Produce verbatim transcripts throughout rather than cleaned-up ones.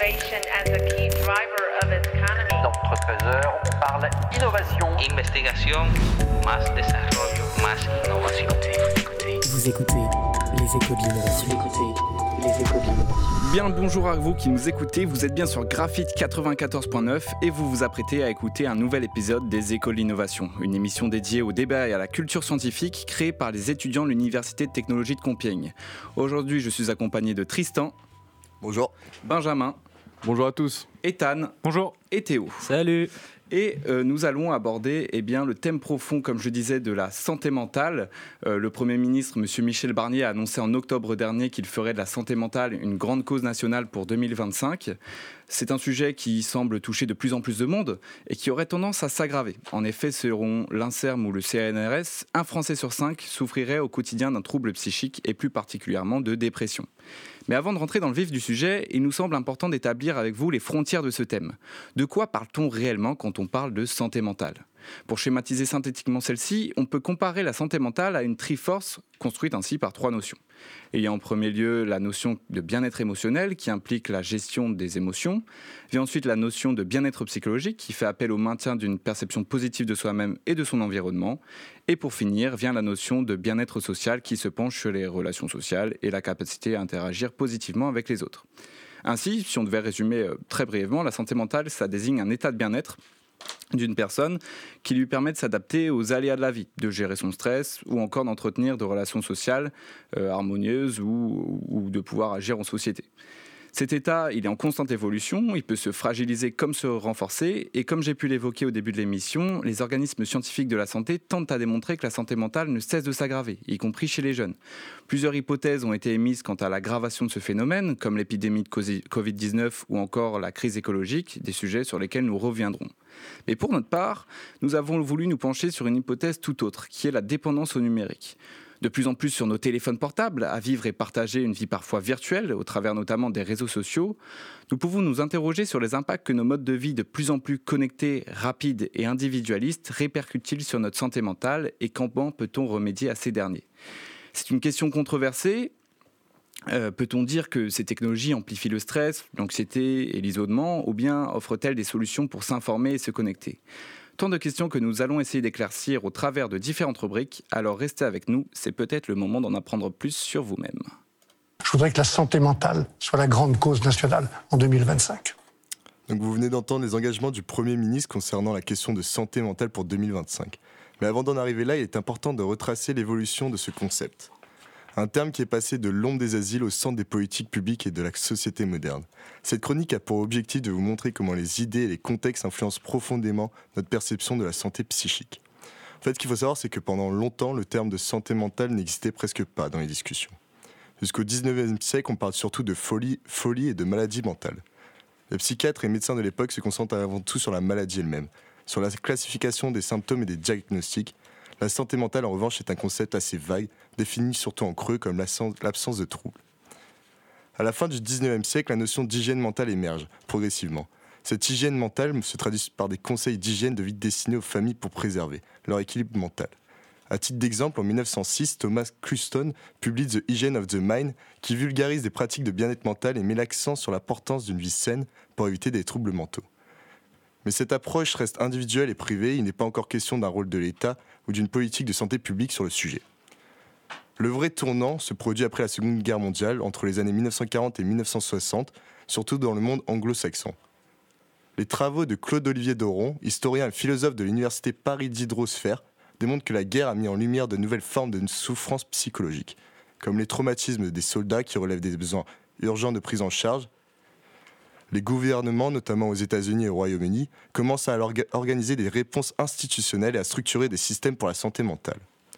innovation as a key driver of its economy. Dans notre trésor, on parle innovation. Investigación, más desarrollo, más innovación. Vous écoutez les échos de l'innovation. Vous écoutez les échos de l'innovation. Bien le bonjour à vous qui nous écoutez, vous êtes bien sur Graphite quatre-vingt-quatorze point neuf et vous vous apprêtez à écouter un nouvel épisode des Échos de l'innovation, une émission dédiée au débat et à la culture scientifique créée par les étudiants de l'Université de technologie de Compiègne. Aujourd'hui, je suis accompagné de Tristan. Bonjour. Benjamin. Bonjour à tous. Ethan. Bonjour. Et Théo. Salut. Et euh, nous allons aborder eh bien, le thème profond, comme je disais, de la santé mentale. Euh, le Premier ministre, M. Michel Barnier, a annoncé en octobre dernier qu'il ferait de la santé mentale une grande cause nationale pour deux mille vingt-cinq. C'est un sujet qui semble toucher de plus en plus de monde et qui aurait tendance à s'aggraver. En effet, selon l'INSERM ou le C N R S, un Français sur cinq souffrirait au quotidien d'un trouble psychique et plus particulièrement de dépression. Mais avant de rentrer dans le vif du sujet, il nous semble important d'établir avec vous les frontières de ce thème. De quoi parle-t-on réellement quand on parle de santé mentale ? Pour schématiser synthétiquement celle-ci, on peut comparer la santé mentale à une triforce construite ainsi par trois notions. Il y a en premier lieu la notion de bien-être émotionnel qui implique la gestion des émotions. Vient ensuite la notion de bien-être psychologique qui fait appel au maintien d'une perception positive de soi-même et de son environnement. Et pour finir, vient la notion de bien-être social qui se penche sur les relations sociales et la capacité à interagir positivement avec les autres. Ainsi, si on devait résumer très brièvement, la santé mentale, ça désigne un état de bien-être d'une personne qui lui permet de s'adapter aux aléas de la vie, de gérer son stress ou encore d'entretenir de relations sociales euh, harmonieuses ou, ou de pouvoir agir en société. Cet état, il est en constante évolution, il peut se fragiliser comme se renforcer et comme j'ai pu l'évoquer au début de l'émission, les organismes scientifiques de la santé tentent à démontrer que la santé mentale ne cesse de s'aggraver, y compris chez les jeunes. Plusieurs hypothèses ont été émises quant à l'aggravation de ce phénomène, comme l'épidémie de covid dix-neuf ou encore la crise écologique, des sujets sur lesquels nous reviendrons. Mais pour notre part, nous avons voulu nous pencher sur une hypothèse tout autre, qui est la dépendance au numérique. De plus en plus sur nos téléphones portables, à vivre et partager une vie parfois virtuelle, au travers notamment des réseaux sociaux, nous pouvons nous interroger sur les impacts que nos modes de vie de plus en plus connectés, rapides et individualistes répercutent-ils sur notre santé mentale et comment peut-on remédier à ces derniers ? C'est une question controversée. Euh, peut-on dire que ces technologies amplifient le stress, l'anxiété et l'isolement, ou bien offrent-elles des solutions pour s'informer et se connecter ? Tant de questions que nous allons essayer d'éclaircir au travers de différentes rubriques, alors restez avec nous, c'est peut-être le moment d'en apprendre plus sur vous-même. Je voudrais que la santé mentale soit la grande cause nationale en deux mille vingt-cinq. Donc vous venez d'entendre les engagements du Premier ministre concernant la question de santé mentale pour deux mille vingt-cinq. Mais avant d'en arriver là, il est important de retracer l'évolution de ce concept. Un terme qui est passé de l'ombre des asiles au centre des politiques publiques et de la société moderne. Cette chronique a pour objectif de vous montrer comment les idées et les contextes influencent profondément notre perception de la santé psychique. En fait, ce qu'il faut savoir, c'est que pendant longtemps, le terme de santé mentale n'existait presque pas dans les discussions. Jusqu'au dix-neuvième siècle, on parle surtout de folie, folie et de maladie mentale. Les psychiatres et médecins de l'époque se concentrent avant tout sur la maladie elle-même, sur la classification des symptômes et des diagnostics. La santé mentale, en revanche, est un concept assez vague, défini surtout en creux comme l'absence de troubles. À la fin du dix-neuvième siècle, la notion d'hygiène mentale émerge progressivement. Cette hygiène mentale se traduit par des conseils d'hygiène de vie destinés aux familles pour préserver leur équilibre mental. À titre d'exemple, en mille neuf cent six, Thomas Cluston publie The Hygiene of the Mind, qui vulgarise des pratiques de bien-être mental et met l'accent sur l'importance d'une vie saine pour éviter des troubles mentaux. Mais cette approche reste individuelle et privée, il n'est pas encore question d'un rôle de l'État ou d'une politique de santé publique sur le sujet. Le vrai tournant se produit après la Seconde Guerre mondiale, entre les années mille neuf cent quarante et mille neuf cent soixante, surtout dans le monde anglo-saxon. Les travaux de Claude-Olivier Doron, historien et philosophe de l'Université Paris Diderot-Sphère, démontrent que la guerre a mis en lumière de nouvelles formes de souffrance psychologique, comme les traumatismes des soldats qui relèvent des besoins urgents de prise en charge. Les gouvernements, notamment aux États-Unis et au Royaume-Uni, commencent à organiser des réponses institutionnelles et à structurer des systèmes pour la santé mentale.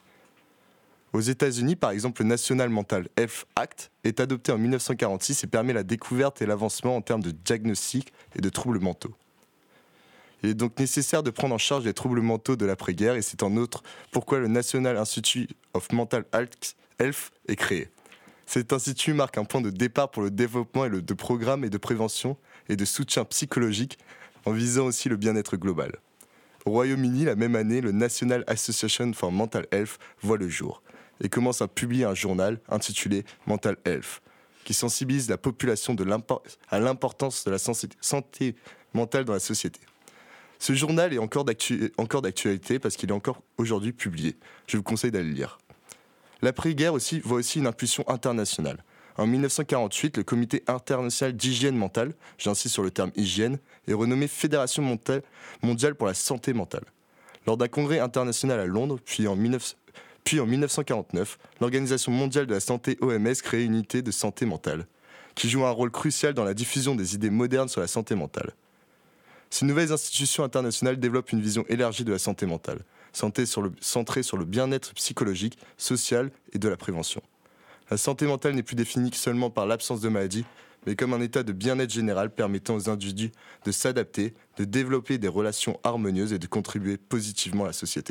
Aux États-Unis, par exemple, le National Mental Health Act est adopté en mille neuf cent quarante-six et permet la découverte et l'avancement en termes de diagnostic et de troubles mentaux. Il est donc nécessaire de prendre en charge les troubles mentaux de l'après-guerre et c'est en outre pourquoi le National Institute of Mental Health est créé. Cet institut marque un point de départ pour le développement et le, de programmes et de prévention et de soutien psychologique en visant aussi le bien-être global. Au Royaume-Uni, la même année, le National Association for Mental Health voit le jour et commence à publier un journal intitulé Mental Health. qui sensibilise la population de l'impor- à l'importance de la santé mentale dans la société. Ce journal est encore, d'actu- encore d'actualité parce qu'il est encore aujourd'hui publié. Je vous conseille d'aller le lire. L'après-guerre aussi voit aussi une impulsion internationale. En dix-neuf cent quarante-huit, le Comité international d'hygiène mentale, j'insiste sur le terme hygiène, est renommé Fédération mondiale pour la santé mentale. Lors d'un congrès international à Londres, puis en, dix-neuf cents, puis en dix-neuf cent quarante-neuf, l'Organisation mondiale de la santé O M S crée une unité de santé mentale, qui joue un rôle crucial dans la diffusion des idées modernes sur la santé mentale. Ces nouvelles institutions internationales développent une vision élargie de la santé mentale, centrée sur le, centrée sur le bien-être psychologique, social et de la prévention. La santé mentale n'est plus définie seulement par l'absence de maladie, mais comme un état de bien-être général permettant aux individus de s'adapter, de développer des relations harmonieuses et de contribuer positivement à la société.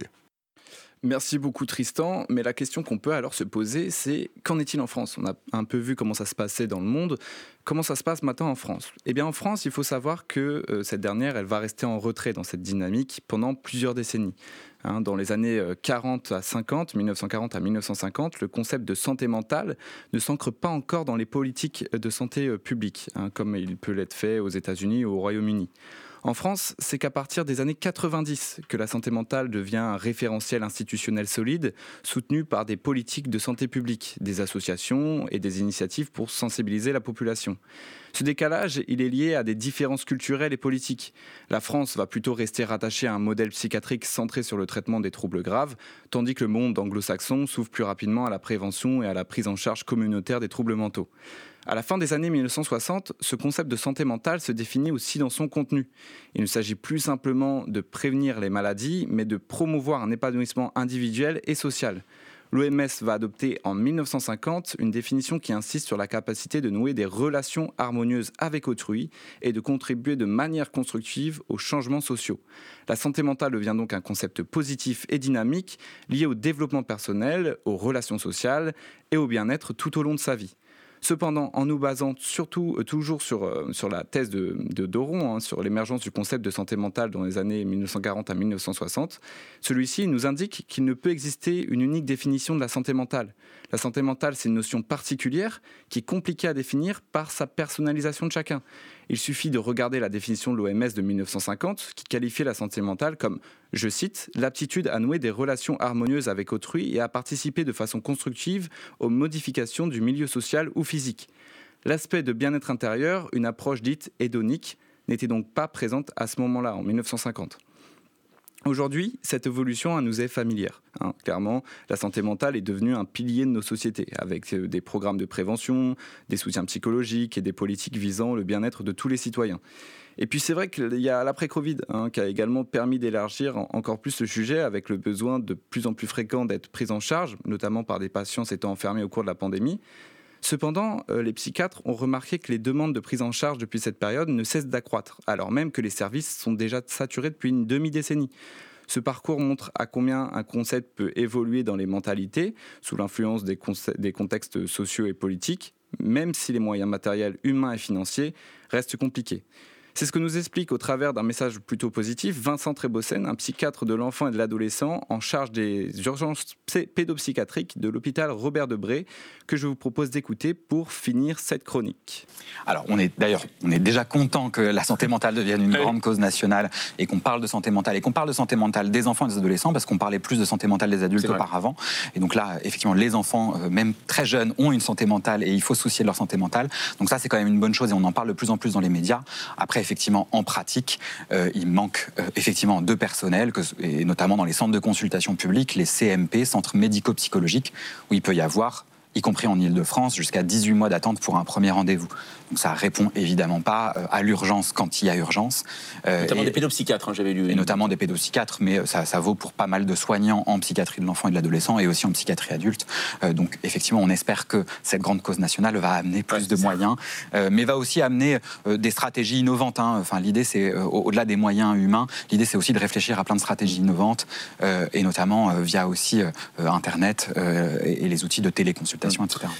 Merci beaucoup Tristan, mais la question qu'on peut alors se poser, c'est qu'en est-il en France ? On a un peu vu comment ça se passait dans le monde. Comment ça se passe maintenant en France ? Eh bien en France, il faut savoir que euh, cette dernière, elle va rester en retrait dans cette dynamique pendant plusieurs décennies. Hein, dans les années quarante à cinquante, dix-neuf cent quarante à dix-neuf cent cinquante, le concept de santé mentale ne s'ancre pas encore dans les politiques de santé euh, publique, hein, comme il peut l'être fait aux États-Unis ou au Royaume-Uni. En France, c'est qu'à partir des années quatre-vingt-dix que la santé mentale devient un référentiel institutionnel solide, soutenu par des politiques de santé publique, des associations et des initiatives pour sensibiliser la population. Ce décalage, il est lié à des différences culturelles et politiques. La France va plutôt rester rattachée à un modèle psychiatrique centré sur le traitement des troubles graves, tandis que le monde anglo-saxon s'ouvre plus rapidement à la prévention et à la prise en charge communautaire des troubles mentaux. À la fin des années dix-neuf cent soixante, ce concept de santé mentale se définit aussi dans son contenu. Il ne s'agit plus simplement de prévenir les maladies, mais de promouvoir un épanouissement individuel et social. L'O M S va adopter en dix-neuf cent cinquante une définition qui insiste sur la capacité de nouer des relations harmonieuses avec autrui et de contribuer de manière constructive aux changements sociaux. La santé mentale devient donc un concept positif et dynamique lié au développement personnel, aux relations sociales et au bien-être tout au long de sa vie. Cependant, en nous basant surtout, euh, toujours sur, euh, sur la thèse de, de Doron, hein, sur l'émergence du concept de santé mentale dans les années dix-neuf cent quarante à dix-neuf cent soixante, celui-ci nous indique qu'il ne peut exister une unique définition de la santé mentale. La santé mentale, c'est une notion particulière qui est compliquée à définir par sa personnalisation de chacun. Il suffit de regarder la définition de l'O M S de dix-neuf cent cinquante qui qualifiait la santé mentale comme, je cite, « l'aptitude à nouer des relations harmonieuses avec autrui et à participer de façon constructive aux modifications du milieu social ou physique ». L'aspect de bien-être intérieur, une approche dite hédonique, n'était donc pas présente à ce moment-là, en dix-neuf cent cinquante. Aujourd'hui, cette évolution nous est familière. Hein. Clairement, la santé mentale est devenue un pilier de nos sociétés, avec des programmes de prévention, des soutiens psychologiques et des politiques visant le bien-être de tous les citoyens. Et puis c'est vrai qu'il y a l'après-Covid hein, qui a également permis d'élargir encore plus le sujet, avec le besoin de plus en plus fréquent d'être pris en charge, notamment par des patients s'étant enfermés au cours de la pandémie. Cependant, euh, les psychiatres ont remarqué que les demandes de prise en charge depuis cette période ne cessent d'accroître, alors même que les services sont déjà saturés depuis une demi-décennie. Ce parcours montre à combien un concept peut évoluer dans les mentalités, sous l'influence des, conce- des contextes sociaux et politiques, même si les moyens matériels, humains et financiers restent compliqués. C'est ce que nous explique au travers d'un message plutôt positif Vincent Trébocène, un psychiatre de l'enfant et de l'adolescent en charge des urgences pédopsychiatriques de l'hôpital Robert Debré, que je vous propose d'écouter pour finir cette chronique. Alors, on est d'ailleurs, on est déjà content que la santé mentale devienne une oui. grande cause nationale et qu'on parle de santé mentale et qu'on parle de santé mentale des enfants et des adolescents parce qu'on parlait plus de santé mentale des adultes auparavant. Et donc là, effectivement, les enfants, euh, même très jeunes, ont une santé mentale et il faut se soucier de leur santé mentale. Donc ça, c'est quand même une bonne chose et on en parle de plus en plus dans les médias. Après, effectivement, en pratique, euh, il manque euh, effectivement de personnel, que, et notamment dans les centres de consultation publique, les C M P, centres médico-psychologiques, où il peut y avoir, y compris en Île-de-France, jusqu'à dix-huit mois d'attente pour un premier rendez-vous. Donc ça répond évidemment pas à l'urgence quand il y a urgence. Euh, notamment et, des pédopsychiatres, hein, j'avais lu. Et notamment des pédopsychiatres, mais ça, ça vaut pour pas mal de soignants en psychiatrie de l'enfant et de l'adolescent et aussi en psychiatrie adulte. Euh, donc effectivement, on espère que cette grande cause nationale va amener plus ouais, de moyens, euh, mais va aussi amener euh, des stratégies innovantes. Hein. Enfin, l'idée, c'est, euh, au-delà des moyens humains, l'idée, c'est aussi de réfléchir à plein de stratégies innovantes, euh, et notamment euh, via aussi euh, Internet euh, et, et les outils de téléconsultation, mmh. et cetera.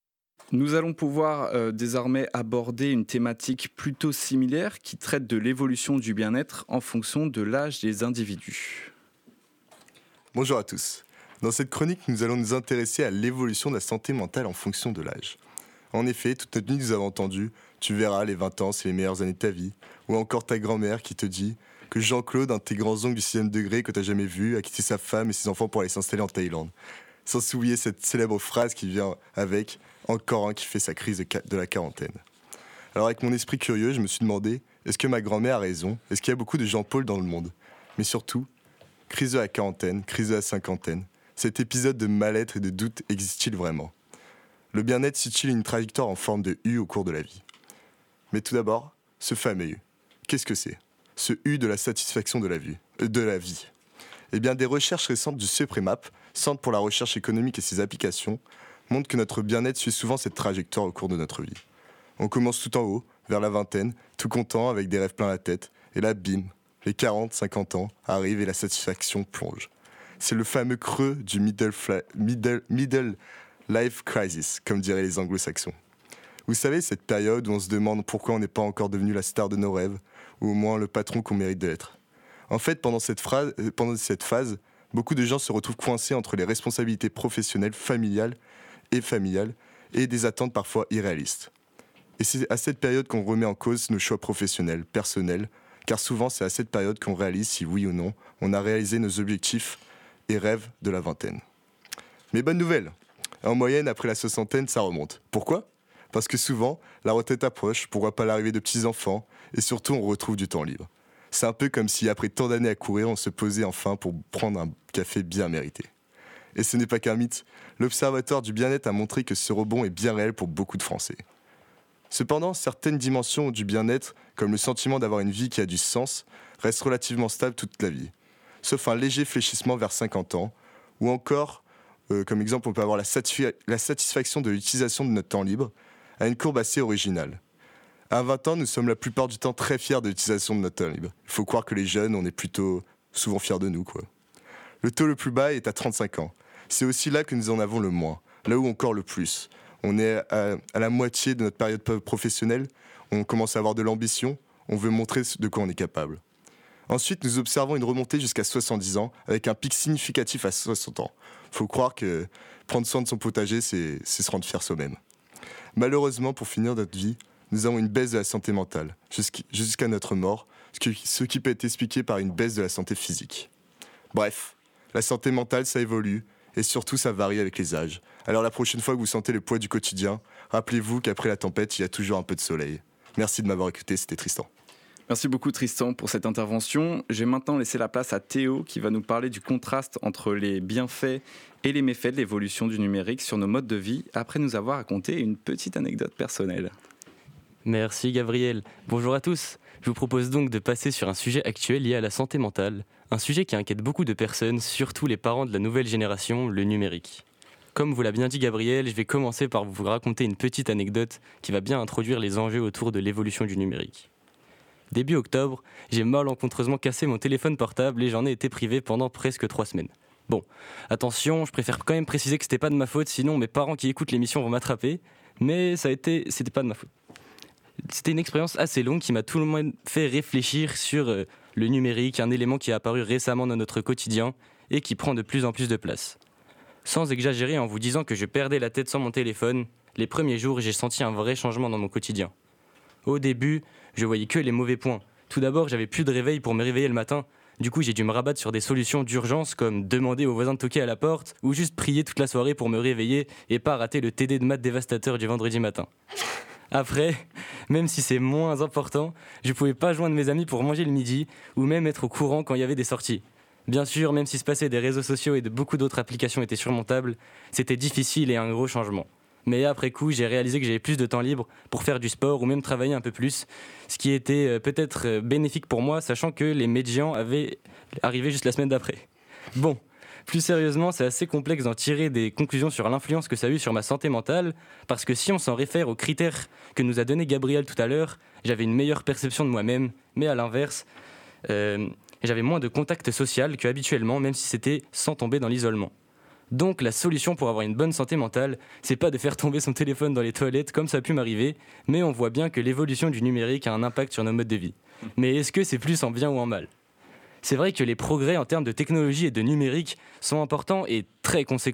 Nous allons pouvoir euh, désormais aborder une thématique plutôt similaire qui traite de l'évolution du bien-être en fonction de l'âge des individus. Bonjour à tous. Dans cette chronique, nous allons nous intéresser à l'évolution de la santé mentale en fonction de l'âge. En effet, toute notre nuit, nous avons entendu « Tu verras, les vingt ans, c'est les meilleures années de ta vie ». Ou encore ta grand-mère qui te dit que Jean-Claude, un de tes grands-oncles du sixième degré que tu n'as jamais vu, a quitté sa femme et ses enfants pour aller s'installer en Thaïlande. Sans oublier cette célèbre phrase qui vient avec « Encore un qui fait sa crise de la quarantaine ». Alors avec mon esprit curieux, je me suis demandé « Est-ce que ma grand-mère a raison ? Est-ce qu'il y a beaucoup de Jean-Paul dans le monde ?» Mais surtout, crise de la quarantaine, crise de la cinquantaine, cet épisode de mal-être et de doute existe-t-il vraiment ? Le bien-être suit-il une trajectoire en forme de U au cours de la vie ? Mais tout d'abord, ce fameux U. Qu'est-ce que c'est ? Ce U de la satisfaction de la vie. Euh, de la vie. Eh bien, des recherches récentes du CEPREMAP, Centre pour la recherche économique et ses applications, montrent que notre bien-être suit souvent cette trajectoire au cours de notre vie. On commence tout en haut, vers la vingtaine, tout content, avec des rêves plein la tête, et là, bim, les quarante, cinquante ans arrivent et la satisfaction plonge. C'est le fameux creux du middle, fla- middle, middle life crisis, comme diraient les anglo-saxons. Vous savez, cette période où on se demande pourquoi on n'est pas encore devenu la star de nos rêves, ou au moins le patron qu'on mérite d'être. En fait, pendant cette, phrase, pendant cette phase, beaucoup de gens se retrouvent coincés entre les responsabilités professionnelles, familiales et familiales, et des attentes parfois irréalistes. Et c'est à cette période qu'on remet en cause nos choix professionnels, personnels, car souvent c'est à cette période qu'on réalise si oui ou non on a réalisé nos objectifs et rêves de la vingtaine. Mais bonne nouvelle, en moyenne après la soixantaine ça remonte. Pourquoi ? Parce que souvent la retraite approche, pourquoi pas l'arrivée de petits-enfants, et surtout on retrouve du temps libre. C'est un peu comme si après tant d'années à courir on se posait enfin pour prendre un café bien mérité. Et ce n'est pas qu'un mythe, l'Observatoire du bien-être a montré que ce rebond est bien réel pour beaucoup de Français. Cependant, certaines dimensions du bien-être, comme le sentiment d'avoir une vie qui a du sens, restent relativement stables toute la vie. Sauf un léger fléchissement vers cinquante ans, ou encore, euh, comme exemple, on peut avoir la, satisfa- la satisfaction de l'utilisation de notre temps libre, à une courbe assez originale. À vingt ans, nous sommes la plupart du temps très fiers de l'utilisation de notre temps libre. Il faut croire que les jeunes, on est plutôt souvent fiers de nous, quoi. Le taux le plus bas est à trente-cinq ans. C'est aussi là que nous en avons le moins, là où encore le plus. On est à, à la moitié de notre période professionnelle, on commence à avoir de l'ambition, on veut montrer de quoi on est capable. Ensuite, nous observons une remontée jusqu'à soixante-dix ans, avec un pic significatif à soixante ans. Il faut croire que prendre soin de son potager, c'est, c'est se rendre fier soi-même. Malheureusement, pour finir notre vie, nous avons une baisse de la santé mentale, jusqu'à notre mort, ce qui peut être expliqué par une baisse de la santé physique. Bref, la santé mentale, ça évolue, et surtout ça varie avec les âges. Alors la prochaine fois que vous sentez le poids du quotidien, rappelez-vous qu'après la tempête, il y a toujours un peu de soleil. Merci de m'avoir écouté, c'était Tristan. Merci beaucoup Tristan pour cette intervention. J'ai maintenant laissé la place à Théo qui va nous parler du contraste entre les bienfaits et les méfaits de l'évolution du numérique sur nos modes de vie, après nous avoir raconté une petite anecdote personnelle. Merci Gabriel. Bonjour à tous. Je vous propose donc de passer sur un sujet actuel lié à la santé mentale, un sujet qui inquiète beaucoup de personnes, surtout les parents de la nouvelle génération, le numérique. Comme vous l'a bien dit Gabriel, je vais commencer par vous raconter une petite anecdote qui va bien introduire les enjeux autour de l'évolution du numérique. Début octobre, j'ai malencontreusement cassé mon téléphone portable et j'en ai été privé pendant presque trois semaines. Bon, attention, je préfère quand même préciser que c'était pas de ma faute, sinon mes parents qui écoutent l'émission vont m'attraper, mais ça a été, c'était pas de ma faute. C'était une expérience assez longue qui m'a tout le monde fait réfléchir sur euh, le numérique, un élément qui est apparu récemment dans notre quotidien et qui prend de plus en plus de place. Sans exagérer en vous disant que je perdais la tête sans mon téléphone, les premiers jours j'ai senti un vrai changement dans mon quotidien. Au début, je voyais que les mauvais points. Tout d'abord, j'avais plus de réveil pour me réveiller le matin. Du coup, j'ai dû me rabattre sur des solutions d'urgence comme demander aux voisins de toquer à la porte ou juste prier toute la soirée pour me réveiller et pas rater le T D de maths dévastateur du vendredi matin. Après, même si c'est moins important, je pouvais pas joindre mes amis pour manger le midi ou même être au courant quand il y avait des sorties. Bien sûr, même si se passer des réseaux sociaux et de beaucoup d'autres applications était surmontable, c'était difficile et un gros changement. Mais après coup, j'ai réalisé que j'avais plus de temps libre pour faire du sport ou même travailler un peu plus, ce qui était peut-être bénéfique pour moi, sachant que les médians avaient arrivé juste la semaine d'après. Bon, plus sérieusement, c'est assez complexe d'en tirer des conclusions sur l'influence que ça a eu sur ma santé mentale, parce que si on s'en réfère aux critères que nous a donné Gabriel tout à l'heure, j'avais une meilleure perception de moi-même, mais à l'inverse, euh, j'avais moins de contact social qu'habituellement, même si c'était sans tomber dans l'isolement. Donc la solution pour avoir une bonne santé mentale, c'est pas de faire tomber son téléphone dans les toilettes comme ça a pu m'arriver, mais on voit bien que l'évolution du numérique a un impact sur nos modes de vie. Mais est-ce que c'est plus en bien ou en mal ? C'est vrai que les progrès en termes de technologie et de numérique sont importants et très conséquents,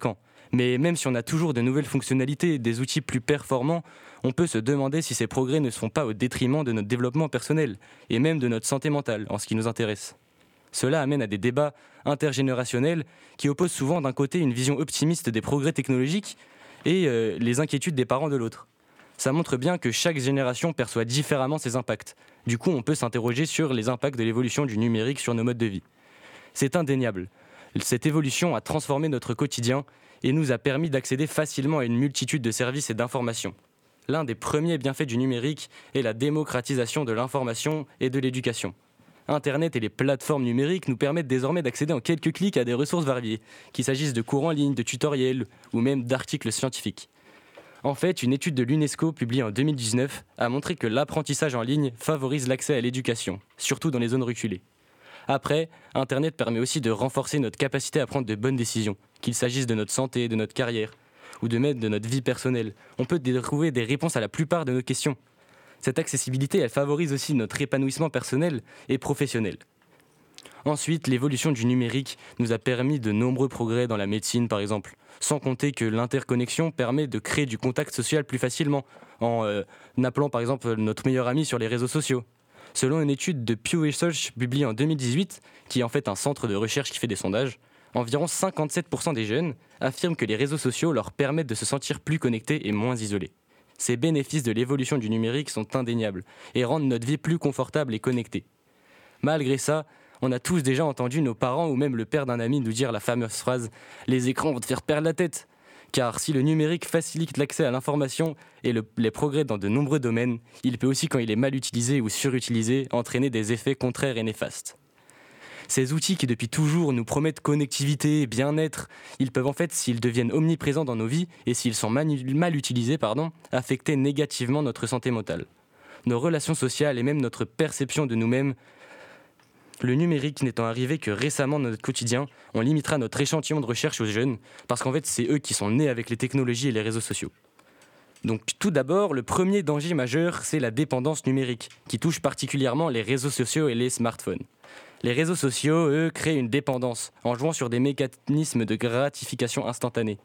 Mais même si on a toujours de nouvelles fonctionnalités et des outils plus performants, on peut se demander si ces progrès ne se font pas au détriment de notre développement personnel et même de notre santé mentale en ce qui nous intéresse. Cela amène à des débats intergénérationnels qui opposent souvent d'un côté une vision optimiste des progrès technologiques et euh, les inquiétudes des parents de l'autre. Ça montre bien que chaque génération perçoit différemment ses impacts. Du coup, on peut s'interroger sur les impacts de l'évolution du numérique sur nos modes de vie. C'est indéniable. Cette évolution a transformé notre quotidien et nous a permis d'accéder facilement à une multitude de services et d'informations. L'un des premiers bienfaits du numérique est la démocratisation de l'information et de l'éducation. Internet et les plateformes numériques nous permettent désormais d'accéder en quelques clics à des ressources variées, qu'il s'agisse de cours en ligne, de tutoriels ou même d'articles scientifiques. En fait, une étude de l'UNESCO publiée en deux mille dix-neuf a montré que l'apprentissage en ligne favorise l'accès à l'éducation, surtout dans les zones reculées. Après, Internet permet aussi de renforcer notre capacité à prendre de bonnes décisions, qu'il s'agisse de notre santé, de notre carrière, ou de même de notre vie personnelle. On peut trouver des réponses à la plupart de nos questions. Cette accessibilité, elle favorise aussi notre épanouissement personnel et professionnel. Ensuite, l'évolution du numérique nous a permis de nombreux progrès dans la médecine, par exemple, sans compter que l'interconnexion permet de créer du contact social plus facilement, en euh, appelant par exemple notre meilleur ami sur les réseaux sociaux. Selon une étude de Pew Research publiée en deux mille dix-huit, qui est en fait un centre de recherche qui fait des sondages, environ cinquante-sept pour cent des jeunes affirment que les réseaux sociaux leur permettent de se sentir plus connectés et moins isolés. Ces bénéfices de l'évolution du numérique sont indéniables et rendent notre vie plus confortable et connectée. Malgré ça, on a tous déjà entendu nos parents ou même le père d'un ami nous dire la fameuse phrase « Les écrans vont te faire perdre la tête ». Car si le numérique facilite l'accès à l'information et le, les progrès dans de nombreux domaines, il peut aussi, quand il est mal utilisé ou surutilisé, entraîner des effets contraires et néfastes. Ces outils qui depuis toujours nous promettent connectivité et bien-être, ils peuvent en fait, s'ils deviennent omniprésents dans nos vies et s'ils sont manu- mal utilisés, pardon, affecter négativement notre santé mentale, nos relations sociales et même notre perception de nous-mêmes. Le numérique n'étant arrivé que récemment dans notre quotidien, on limitera notre échantillon de recherche aux jeunes, parce qu'en fait c'est eux qui sont nés avec les technologies et les réseaux sociaux. Donc tout d'abord, le premier danger majeur, c'est la dépendance numérique, qui touche particulièrement les réseaux sociaux et les smartphones. Les réseaux sociaux, eux, créent une dépendance, en jouant sur des mécanismes de gratification instantanée.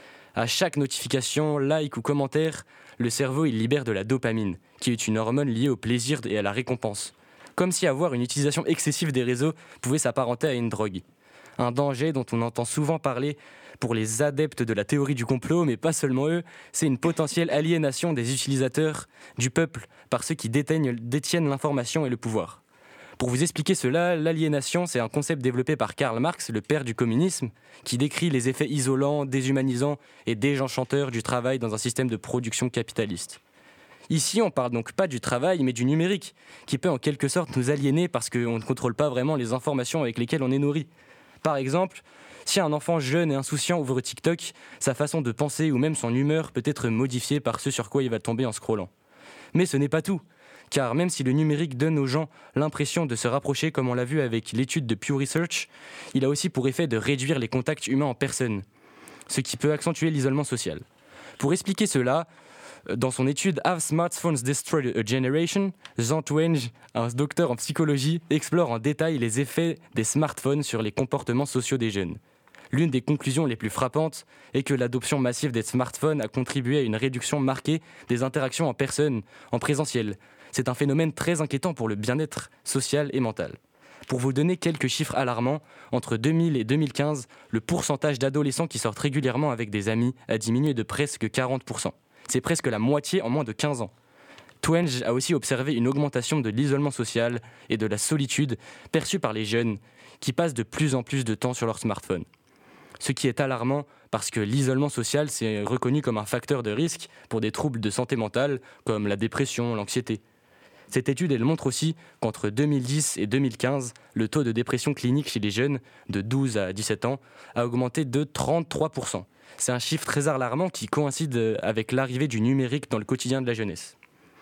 À chaque notification, like ou commentaire, le cerveau il libère de la dopamine, qui est une hormone liée au plaisir et à la récompense. Comme si avoir une utilisation excessive des réseaux pouvait s'apparenter à une drogue. Un danger dont on entend souvent parler pour les adeptes de la théorie du complot, mais pas seulement eux, c'est une potentielle aliénation des utilisateurs du peuple par ceux qui détiennent, détiennent l'information et le pouvoir. Pour vous expliquer cela, l'aliénation, c'est un concept développé par Karl Marx, le père du communisme, qui décrit les effets isolants, déshumanisants et désenchanteurs du travail dans un système de production capitaliste. Ici, on parle donc pas du travail, mais du numérique, qui peut en quelque sorte nous aliéner parce qu'on ne contrôle pas vraiment les informations avec lesquelles on est nourri. Par exemple, si un enfant jeune et insouciant ouvre TikTok, sa façon de penser ou même son humeur peut être modifiée par ce sur quoi il va tomber en scrollant. Mais ce n'est pas tout, car même si le numérique donne aux gens l'impression de se rapprocher, comme on l'a vu avec l'étude de Pew Research, il a aussi pour effet de réduire les contacts humains en personne, ce qui peut accentuer l'isolement social. Pour expliquer cela, dans son étude « Have Smartphones Destroyed a Generation ?», Jean Twenge, un docteur en psychologie, explore en détail les effets des smartphones sur les comportements sociaux des jeunes. L'une des conclusions les plus frappantes est que l'adoption massive des smartphones a contribué à une réduction marquée des interactions en personne, en présentiel. C'est un phénomène très inquiétant pour le bien-être social et mental. Pour vous donner quelques chiffres alarmants, entre deux mille et deux mille quinze, le pourcentage d'adolescents qui sortent régulièrement avec des amis a diminué de presque quarante pour cent. C'est presque la moitié en moins de quinze ans. Twenge a aussi observé une augmentation de l'isolement social et de la solitude perçue par les jeunes qui passent de plus en plus de temps sur leur smartphone. Ce qui est alarmant parce que l'isolement social c'est reconnu comme un facteur de risque pour des troubles de santé mentale comme la dépression, l'anxiété. Cette étude elle montre aussi qu'entre deux mille dix et deux mille quinze, le taux de dépression clinique chez les jeunes de douze à dix-sept ans a augmenté de trente-trois pour cent. C'est un chiffre très alarmant qui coïncide avec l'arrivée du numérique dans le quotidien de la jeunesse.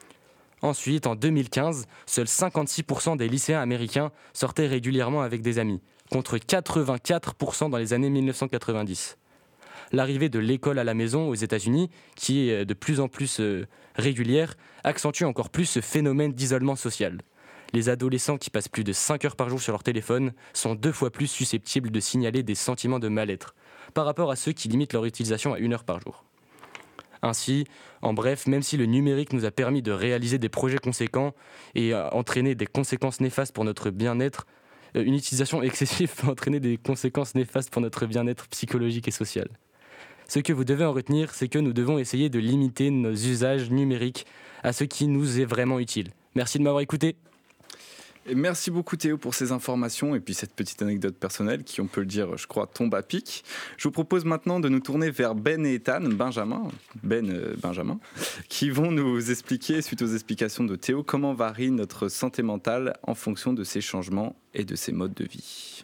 Ensuite, en deux mille quinze, seuls cinquante-six pour cent des lycéens américains sortaient régulièrement avec des amis, contre quatre-vingt-quatre pour cent dans les années mille neuf cent quatre-vingt-dix. L'arrivée de l'école à la maison aux États-Unis, qui est de plus en plus euh, régulière, accentue encore plus ce phénomène d'isolement social. Les adolescents qui passent plus de cinq heures par jour sur leur téléphone sont deux fois plus susceptibles de signaler des sentiments de mal-être. par rapport à ceux qui limitent leur utilisation à une heure par jour. Ainsi, en bref, même si le numérique nous a permis de réaliser des projets conséquents et a entraîné des conséquences néfastes pour notre bien-être, une utilisation excessive peut entraîner des conséquences néfastes pour notre bien-être psychologique et social. Ce que vous devez en retenir, c'est que nous devons essayer de limiter nos usages numériques à ce qui nous est vraiment utile. Merci de m'avoir écouté. Et merci beaucoup Théo pour ces informations et puis cette petite anecdote personnelle qui, on peut le dire, je crois, tombe à pic. Je vous propose maintenant de nous tourner vers Ben et Ethan, Benjamin, Ben, euh, Benjamin, qui vont nous expliquer, suite aux explications de Théo, comment varie notre santé mentale en fonction de ces changements et de ces modes de vie.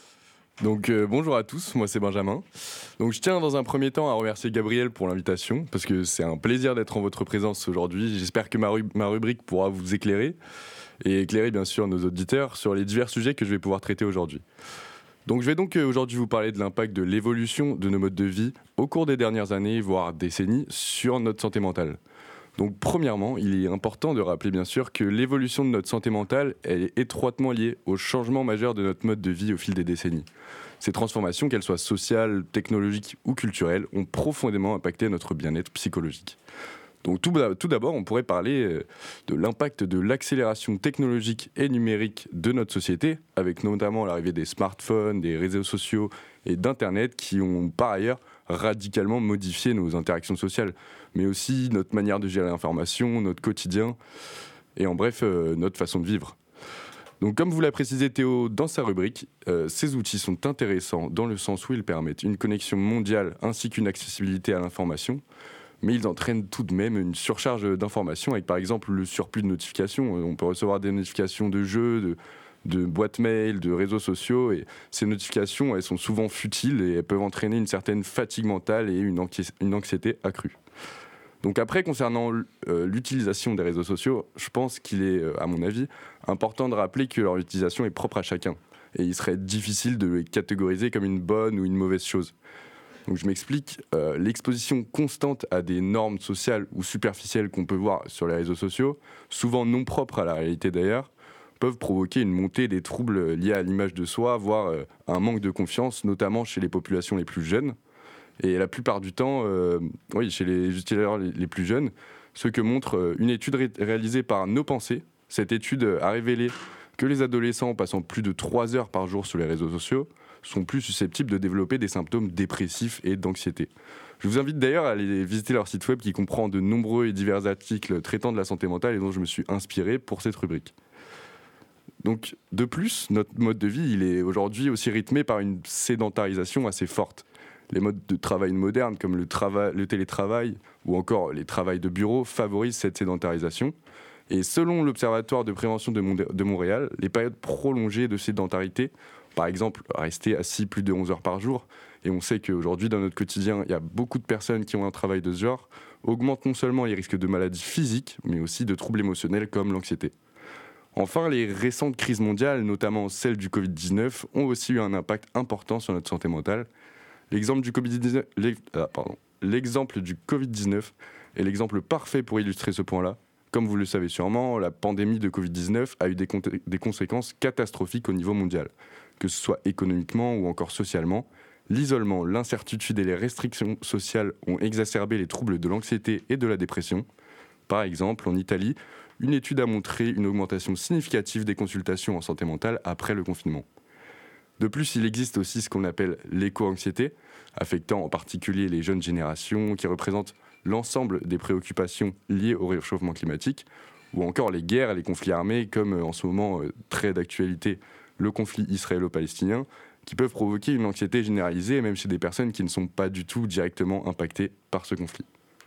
Donc euh, bonjour à tous, moi c'est Benjamin. Donc je tiens dans un premier temps à remercier Gabriel pour l'invitation, parce que c'est un plaisir d'être en votre présence aujourd'hui. J'espère que ma, rub- ma rubrique pourra vous éclairer, et éclairer bien sûr nos auditeurs sur les divers sujets que je vais pouvoir traiter aujourd'hui. Donc je vais donc aujourd'hui vous parler de l'impact de l'évolution de nos modes de vie au cours des dernières années, voire décennies, sur notre santé mentale. Donc premièrement, il est important de rappeler bien sûr que l'évolution de notre santé mentale elle est étroitement liée au changement majeur de notre mode de vie au fil des décennies. Ces transformations, qu'elles soient sociales, technologiques ou culturelles, ont profondément impacté notre bien-être psychologique. Donc tout, tout d'abord, on pourrait parler de l'impact de l'accélération technologique et numérique de notre société, avec notamment l'arrivée des smartphones, des réseaux sociaux et d'Internet qui ont par ailleurs radicalement modifié nos interactions sociales, mais aussi notre manière de gérer l'information, notre quotidien et en bref, euh, notre façon de vivre. Donc comme vous l'a précisé Théo dans sa rubrique, euh, ces outils sont intéressants dans le sens où ils permettent une connexion mondiale ainsi qu'une accessibilité à l'information, mais ils entraînent tout de même une surcharge d'informations avec par exemple le surplus de notifications. On peut recevoir des notifications de jeux, de, de boîtes mail, de réseaux sociaux, et ces notifications elles sont souvent futiles et elles peuvent entraîner une certaine fatigue mentale et une, anxi- une anxiété accrue. Donc après, concernant euh, l'utilisation des réseaux sociaux, je pense qu'il est, euh, à mon avis, important de rappeler que leur utilisation est propre à chacun, et il serait difficile de les catégoriser comme une bonne ou une mauvaise chose. Donc je m'explique, euh, l'exposition constante à des normes sociales ou superficielles qu'on peut voir sur les réseaux sociaux, souvent non propres à la réalité d'ailleurs, peuvent provoquer une montée des troubles liés à l'image de soi, voire euh, un manque de confiance, notamment chez les populations les plus jeunes. Et la plupart du temps, euh, oui, chez les utilisateurs les, les plus jeunes, ce que montre euh, une étude ré- réalisée par Nos Pensées. Cette étude a révélé que les adolescents, passant plus de trois heures par jour sur les réseaux sociaux, sont plus susceptibles de développer des symptômes dépressifs et d'anxiété. Je vous invite d'ailleurs à aller visiter leur site web qui comprend de nombreux et divers articles traitant de la santé mentale et dont je me suis inspiré pour cette rubrique. Donc, de plus, notre mode de vie, il est aujourd'hui aussi rythmé par une sédentarisation assez forte. Les modes de travail modernes comme le, trava- le télétravail ou encore les travails de bureau favorisent cette sédentarisation. Et selon l'Observatoire de prévention de, Mont- de Montréal, les périodes prolongées de sédentarité, par exemple rester assis plus de onze heures par jour, et on sait qu'aujourd'hui dans notre quotidien, il y a beaucoup de personnes qui ont un travail de ce genre, augmentent non seulement les risques de maladies physiques, mais aussi de troubles émotionnels comme l'anxiété. Enfin, les récentes crises mondiales, notamment celle du covid dix-neuf, ont aussi eu un impact important sur notre santé mentale. L'exemple du covid dix-neuf, ah, pardon, l'exemple du covid dix-neuf est l'exemple parfait pour illustrer ce point-là. Comme vous le savez sûrement, la pandémie de covid dix-neuf a eu des, con- des conséquences catastrophiques au niveau mondial, que ce soit économiquement ou encore socialement. L'isolement, l'incertitude et les restrictions sociales ont exacerbé les troubles de l'anxiété et de la dépression. Par exemple, en Italie, une étude a montré une augmentation significative des consultations en santé mentale après le confinement. De plus, il existe aussi ce qu'on appelle l'éco-anxiété, affectant en particulier les jeunes générations, qui représentent l'ensemble des préoccupations liées au réchauffement climatique, ou encore les guerres et les conflits armés, comme en ce moment très d'actualité, le conflit israélo-palestinien, qui peuvent provoquer une anxiété généralisée, même chez des personnes qui ne sont pas du tout directement impactées par ce conflit.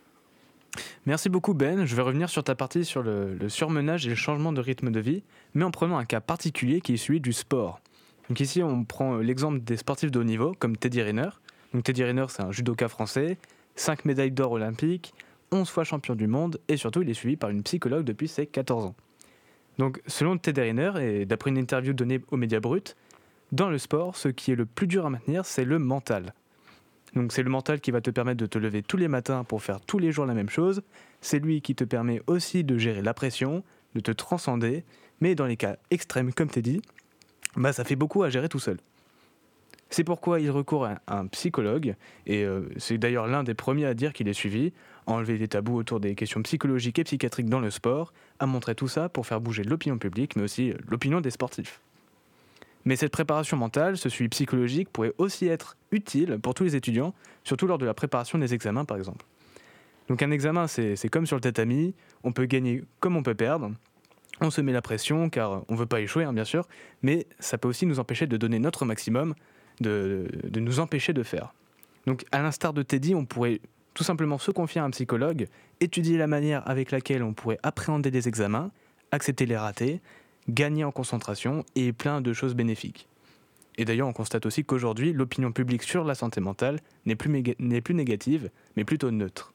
Merci beaucoup Ben, je vais revenir sur ta partie sur le, le surmenage et le changement de rythme de vie, mais en prenant un cas particulier qui est celui du sport. Donc ici on prend l'exemple des sportifs de haut niveau, comme Teddy Riner. Donc Teddy Riner c'est un judoka français, cinq médailles d'or olympiques, onze fois champion du monde, et surtout il est suivi par une psychologue depuis ses quatorze ans. Donc selon Teddy Riner, et d'après une interview donnée aux Médias Bruts, dans le sport, ce qui est le plus dur à maintenir, c'est le mental. Donc c'est le mental qui va te permettre de te lever tous les matins pour faire tous les jours la même chose. C'est lui qui te permet aussi de gérer la pression, de te transcender, mais dans les cas extrêmes comme Teddy, bah ça fait beaucoup à gérer tout seul. C'est pourquoi il recourt à un psychologue, et euh, c'est d'ailleurs l'un des premiers à dire qu'il est suivi, à enlever les tabous autour des questions psychologiques et psychiatriques dans le sport, à montrer tout ça pour faire bouger l'opinion publique, mais aussi l'opinion des sportifs. Mais cette préparation mentale, ce suivi psychologique, pourrait aussi être utile pour tous les étudiants, surtout lors de la préparation des examens par exemple. Donc un examen, c'est, c'est comme sur le tatami, on peut gagner comme on peut perdre, on se met la pression car on ne veut pas échouer hein, bien sûr, mais ça peut aussi nous empêcher de donner notre maximum, de, de nous empêcher de faire. Donc à l'instar de Teddy, on pourrait tout simplement se confier à un psychologue, étudier la manière avec laquelle on pourrait appréhender des examens, accepter les ratés, gagner en concentration et plein de choses bénéfiques. Et d'ailleurs, on constate aussi qu'aujourd'hui, l'opinion publique sur la santé mentale n'est plus, méga- n'est plus négative, mais plutôt neutre.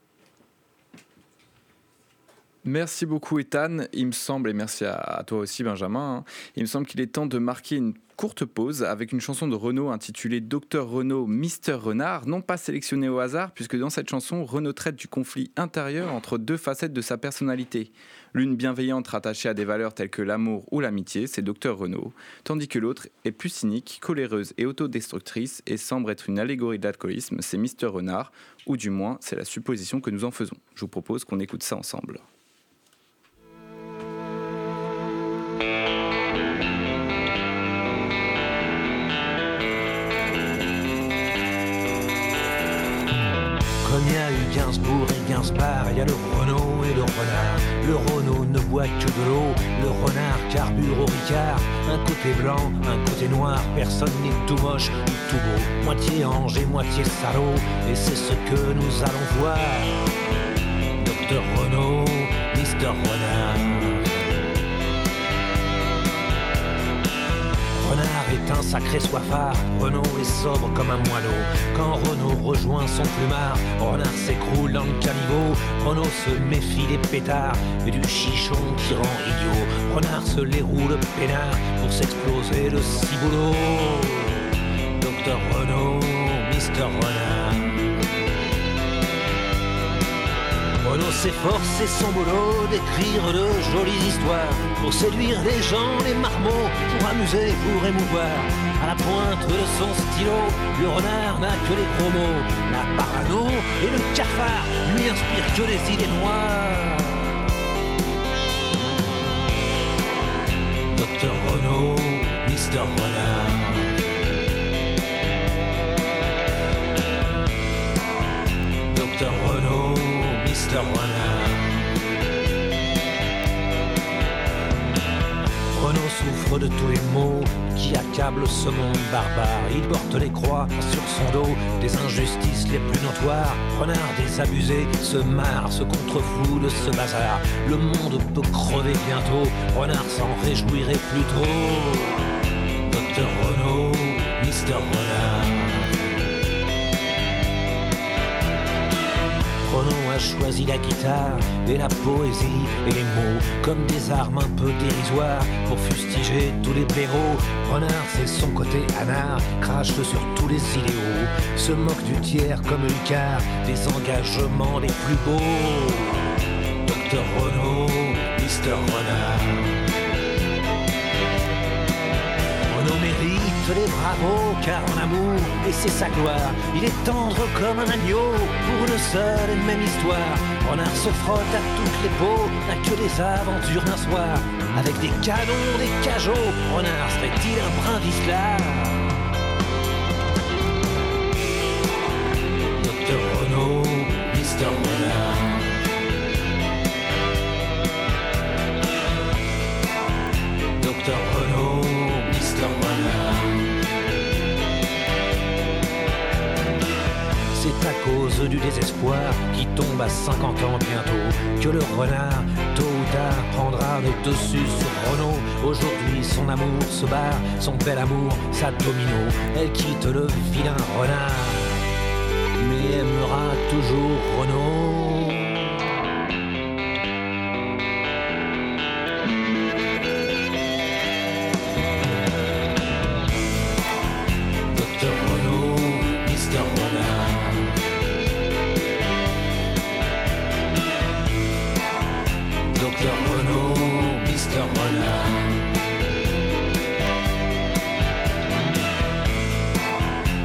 Merci beaucoup Ethan, il me semble, et merci à, à toi aussi Benjamin, hein, il me semble qu'il est temps de marquer une courte pause avec une chanson de Renaud intitulée Docteur Renaud, Mister Renard, non pas sélectionnée au hasard, puisque dans cette chanson, Renaud traite du conflit intérieur entre deux facettes de sa personnalité. L'une bienveillante rattachée à des valeurs telles que l'amour ou l'amitié, c'est Docteur Renaud, tandis que l'autre est plus cynique, coléreuse et autodestructrice et semble être une allégorie de l'alcoolisme, c'est Mister Renard, ou du moins c'est la supposition que nous en faisons. Je vous propose qu'on écoute ça ensemble. Comme il y a eu Gainsbourg et Gainsbar, il y a le Renaud et le renard. Le Renaud ne boit que de l'eau, le renard carbure au Ricard. Un côté blanc, un côté noir, personne n'est tout moche ou tout beau. Moitié ange et moitié salaud, et c'est ce que nous allons voir. Docteur Renaud, Mister Renard. Renard est un sacré soifard, Renaud est sobre comme un moineau. Quand Renaud rejoint son plumard, Renard s'écroule dans le caniveau. Renaud se méfie des pétards et du chichon qui rend idiot. Renard se les roule peinard pour s'exploser le ciboulot. Docteur Renaud, Mister Renard. Renaud s'efforce et son boulot d'écrire de jolies histoires pour séduire les gens, les marmots, pour amuser, pour émouvoir. À la pointe de son stylo, le renard n'a que les gros mots. La parano et le cafard lui inspirent que les idées noires. Docteur Renaud, Mister Renard. Docteur Renaud, Mister Renard. Renaud souffre de tous les maux qui accablent ce monde barbare. Il porte les croix sur son dos des injustices les plus notoires. Renard désabusé se marre, se contrefout de ce bazar. Le monde peut crever bientôt, Renard s'en réjouirait plutôt. Docteur Renaud, Mister Renard. Renaud a choisi la guitare et la poésie et les mots comme des armes un peu dérisoires pour fustiger tous les blaireaux. Renard c'est son côté anard, crache sur tous les idéaux, se moque du tiers comme Lucard, des engagements les plus beaux. Docteur Renaud, Mister Renard. Renaud mérite les bravos car en amour, et c'est sa gloire, il est tendre comme un agneau pour une seule et même histoire. Renard se frotte à toutes les peaux, n'a que des aventures d'un soir. Avec des canons, des cajots, Renard serait-il un brin vicelard? Docteur Renaud, Mister Renard. Docteur Renaud, Mister Renard. C'est à cause du désespoir qui tombe à cinquante ans bientôt que le renard, tôt ou tard, prendra le dessus sur Renaud. Aujourd'hui son amour se barre, son bel amour, sa domino. Elle quitte le vilain renard, mais aimera toujours Renaud. Docteur Renaud, Mister Renard. Docteur Renaud, Mister Renard.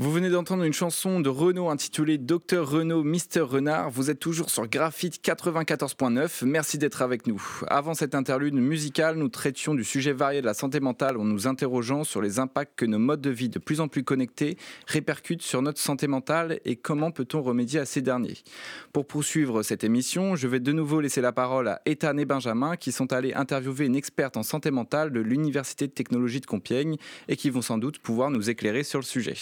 Vous venez d'entendre une chanson de Renaud intitulée Docteur Renaud, Mister Renard. Vous êtes toujours sur Graphite quatre-vingt-quatorze point neuf. Merci d'être avec nous. Avant cette interlude musicale, nous traitions du sujet varié de la santé mentale en nous interrogeant sur les impacts que nos modes de vie de plus en plus connectés répercutent sur notre santé mentale et comment peut-on remédier à ces derniers. Pour poursuivre cette émission, je vais de nouveau laisser la parole à Ethan et Benjamin qui sont allés interviewer une experte en santé mentale de l'Université de technologie de Compiègne et qui vont sans doute pouvoir nous éclairer sur le sujet.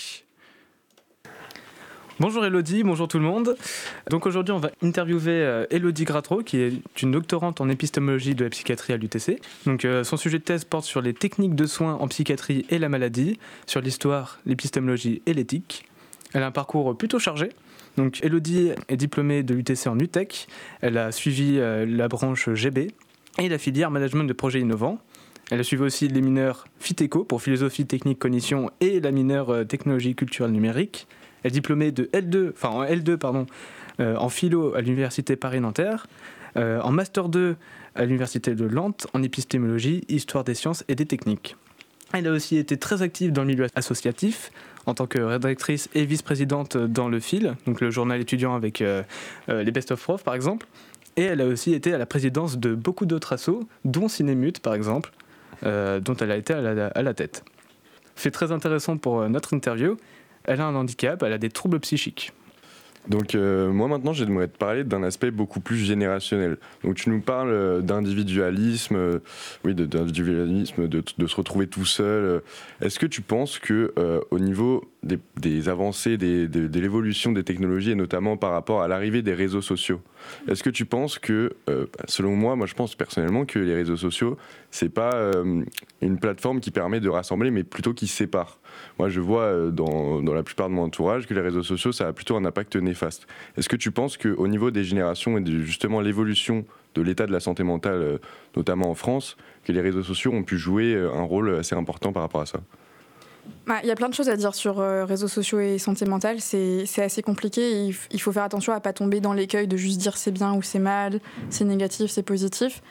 Bonjour Elodie, bonjour tout le monde. Donc aujourd'hui on va interviewer euh, Elodie Gratreau qui est une doctorante en épistémologie de la psychiatrie à l'U T C. Donc euh, son sujet de thèse porte sur les techniques de soins en psychiatrie et la maladie, sur l'histoire, l'épistémologie et l'éthique. Elle a un parcours plutôt chargé. Donc Elodie est diplômée de l'U T C en U T E C. Elle a suivi euh, la branche G B et la filière management de projets innovants. Elle a suivi aussi les mineurs Phytéco pour philosophie, technique, cognition et la mineure euh, technologie culturelle numérique. Elle est diplômée de L deux, enfin en L deux pardon, euh, en philo à l'université Paris-Nanterre, euh, en master deux à l'université de Nantes, en épistémologie, histoire des sciences et des techniques. Elle a aussi été très active dans le milieu associatif, en tant que rédactrice et vice-présidente dans Le Fil, donc le journal étudiant avec euh, euh, les Best of Prof par exemple. Et elle a aussi été à la présidence de beaucoup d'autres assos, dont Cinémute par exemple, euh, dont elle a été à la, à la tête. Fait très intéressant pour euh, notre interview. Elle a un handicap, elle a des troubles psychiques. Donc euh, moi maintenant j'aimerais te parler d'un aspect beaucoup plus générationnel. Donc tu nous parles d'individualisme, euh, oui de, d'individualisme, de, de se retrouver tout seul. Est-ce que tu penses que euh, au niveau des, des avancées, des, de, de l'évolution des technologies et notamment par rapport à l'arrivée des réseaux sociaux, est-ce que tu penses que, euh, selon moi, moi je pense personnellement que les réseaux sociaux c'est pas euh, une plateforme qui permet de rassembler mais plutôt qui sépare. Moi, je vois euh, dans, dans la plupart de mon entourage que les réseaux sociaux, ça a plutôt un impact néfaste. Est-ce que tu penses qu'au niveau des générations et de justement l'évolution de l'état de la santé mentale, euh, notamment en France, que les réseaux sociaux ont pu jouer un rôle assez important par rapport à ça ? Il y a plein de choses à dire sur euh, réseaux sociaux et santé mentale. C'est, c'est assez compliqué. Il, f- il faut faire attention à ne pas tomber dans l'écueil de juste dire c'est bien ou c'est mal, c'est négatif, c'est positif.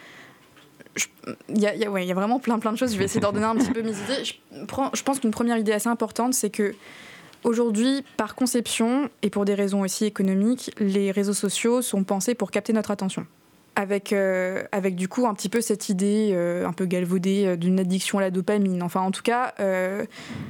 Il y, y, ouais, y a vraiment plein, plein de choses. Je vais essayer d'en donner un petit peu mes idées. Je, prends, je pense qu'une première idée assez importante, c'est que aujourd'hui, par conception, et pour des raisons aussi économiques, les réseaux sociaux sont pensés pour capter notre attention. Avec, euh, avec du coup un petit peu cette idée euh, un peu galvaudée euh, d'une addiction à la dopamine. Enfin, en tout cas, euh,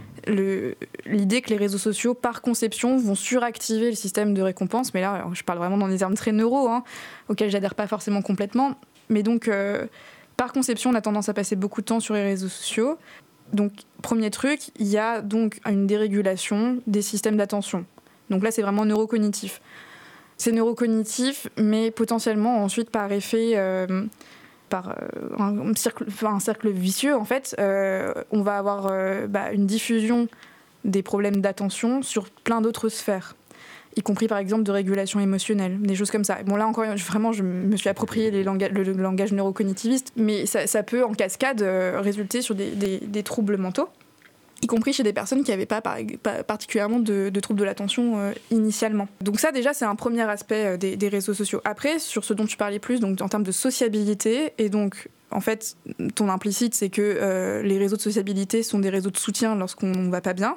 le, l'idée que les réseaux sociaux, par conception, vont suractiver le système de récompense. Mais là, je parle vraiment dans des termes très neuro, hein, auxquels j'adhère pas forcément complètement. Mais donc... Euh, Par conception, on a tendance à passer beaucoup de temps sur les réseaux sociaux. Donc, premier truc, il y a donc une dérégulation des systèmes d'attention. Donc là, c'est vraiment neurocognitif. C'est neurocognitif, mais potentiellement, ensuite, par effet, euh, par euh, un, cercle, enfin, un cercle vicieux, en fait, euh, on va avoir euh, bah, une diffusion des problèmes d'attention sur plein d'autres sphères, y compris par exemple de régulation émotionnelle, des choses comme ça. Bon là encore, vraiment, je me suis approprié les langages, le, le langage neurocognitiviste, mais ça, ça peut en cascade euh, résulter sur des, des, des troubles mentaux, y compris chez des personnes qui n'avaient pas, par, pas particulièrement de, de troubles de l'attention euh, initialement. Donc ça déjà, c'est un premier aspect euh, des, des réseaux sociaux. Après, sur ce dont tu parlais plus, donc en termes de sociabilité, et donc en fait, ton implicite, c'est que euh, les réseaux de sociabilité sont des réseaux de soutien lorsqu'on ne va pas bien.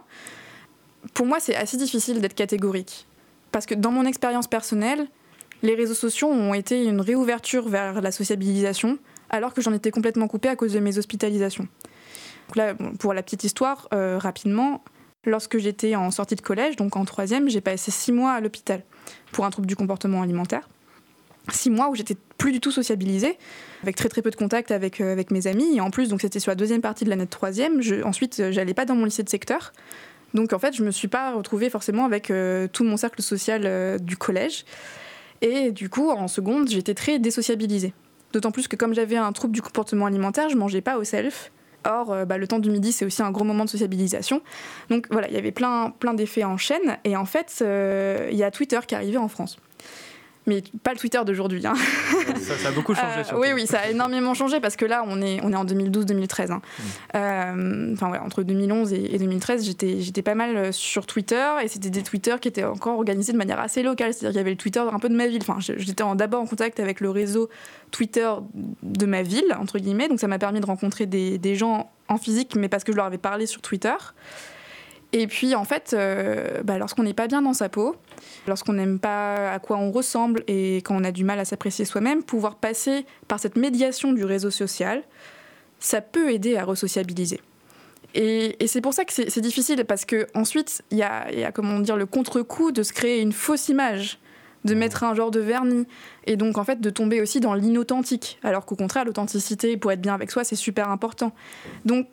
Pour moi, c'est assez difficile d'être catégorique. Parce que dans mon expérience personnelle, les réseaux sociaux ont été une réouverture vers la sociabilisation, alors que j'en étais complètement coupée à cause de mes hospitalisations. Donc là, pour la petite histoire, euh, rapidement, lorsque j'étais en sortie de collège, donc en troisième, j'ai passé six mois à l'hôpital pour un trouble du comportement alimentaire. Six mois où j'étais plus du tout sociabilisée, avec très très peu de contact avec, euh, avec mes amis. Et en plus, donc c'était sur la deuxième partie de l'année de troisième. Je, ensuite, j'allais pas dans mon lycée de secteur. Donc en fait, je me suis pas retrouvée forcément avec euh, tout mon cercle social euh, du collège. Et du coup, en seconde, j'étais très désociabilisée. D'autant plus que comme j'avais un trouble du comportement alimentaire, je mangeais pas au self. Or, euh, bah, le temps du midi, c'est aussi un gros moment de sociabilisation. Donc voilà, il y avait plein, plein d'effets en chaîne. Et en fait, il euh, y a Twitter qui est arrivé en France. Mais pas le Twitter d'aujourd'hui. Hein. Ça, ça a beaucoup changé. Euh, oui, oui, ça a énormément changé parce que là, on est, on est en deux mille douze deux mille treize. Hein. Mmh. Euh, enfin, voilà, entre deux mille onze et, et deux mille treize, j'étais, j'étais pas mal sur Twitter et c'était des Twitter qui étaient encore organisés de manière assez locale. C'est-à-dire qu'il y avait le Twitter un peu de ma ville. Enfin, j'étais en, d'abord en contact avec le réseau Twitter de ma ville, entre guillemets. Donc ça m'a permis de rencontrer des, des gens en physique, mais parce que je leur avais parlé sur Twitter. Et puis en fait, euh, bah, lorsqu'on n'est pas bien dans sa peau, lorsqu'on n'aime pas à quoi on ressemble et quand on a du mal à s'apprécier soi-même, pouvoir passer par cette médiation du réseau social, ça peut aider à resociabiliser. Et, et c'est pour ça que c'est, c'est difficile, parce qu'ensuite, il y a, y a comment dire, le contre-coup de se créer une fausse image, de mettre un genre de vernis, et donc en fait de tomber aussi dans l'inauthentique, alors qu'au contraire, l'authenticité, pour être bien avec soi, c'est super important. Donc